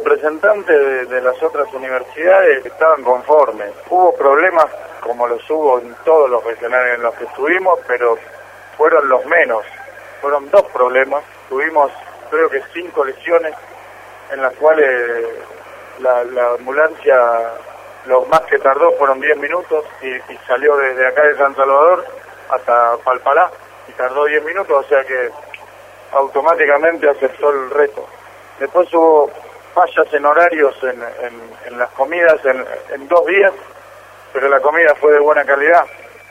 representantes de las otras universidades estaban conformes. Hubo problemas como los hubo en todos los regionales en los que estuvimos, pero fueron los menos. Fueron 2 problemas. Tuvimos creo que 5 lesiones en las cuales la ambulancia, lo más que tardó fueron 10 minutos y salió desde acá de San Salvador hasta Palpalá y tardó 10 minutos, o sea que automáticamente aceptó el reto. Después hubo fallas en horarios en las comidas en 2 días, pero la comida fue de buena calidad.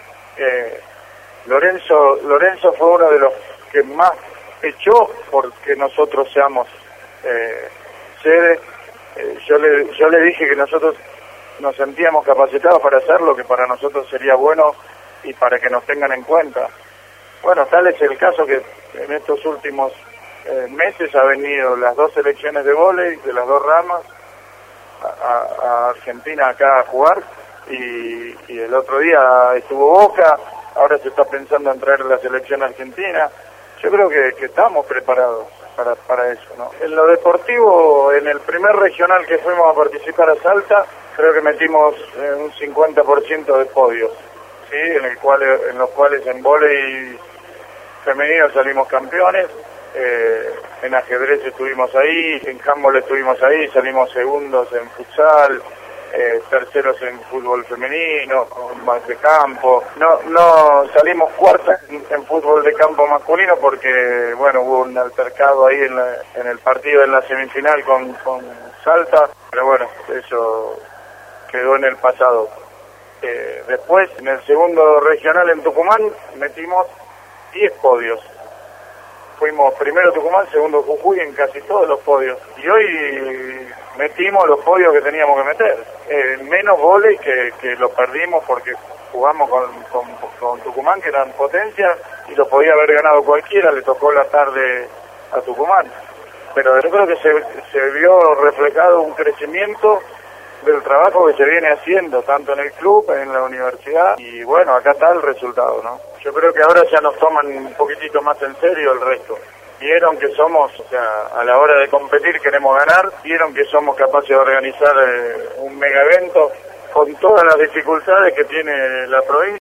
Lorenzo fue uno de los que más echó porque nosotros seamos sede. Yo le dije que nosotros nos sentíamos capacitados para hacerlo, que para nosotros sería bueno y para que nos tengan en cuenta. Bueno, tal es el caso que en estos últimos meses ha venido las 2 selecciones de vóley de las 2 ramas a Argentina acá a jugar y el otro día estuvo Boca, ahora se está pensando en traer la selección argentina. Yo creo que estamos preparados para eso, ¿no? En lo deportivo, en el primer regional que fuimos a participar a Salta, creo que metimos un 50% de podios, ¿sí? En los cuales en vóley femenino salimos campeones, en ajedrez estuvimos ahí, en handball estuvimos ahí, salimos segundos en futsal, terceros en fútbol femenino, más de campo. No salimos cuartas en fútbol de campo masculino porque, bueno, hubo un altercado ahí en el partido en la semifinal con Salta, pero bueno, eso quedó en el pasado. Después, en el segundo regional en Tucumán, metimos 10 podios. Fuimos primero Tucumán, segundo Jujuy en casi todos los podios. Y hoy metimos los podios que teníamos que meter. Menos vóley que lo perdimos porque jugamos con Tucumán, que eran potencia, y lo podía haber ganado cualquiera, le tocó la tarde a Tucumán. Pero yo creo que se vio reflejado un crecimiento del trabajo que se viene haciendo, tanto en el club, en la universidad, y bueno, acá está el resultado, ¿no? Yo creo que ahora ya nos toman un poquitito más en serio el resto. Vieron que somos, o sea, a la hora de competir queremos ganar, vieron que somos capaces de organizar un mega evento con todas las dificultades que tiene la provincia.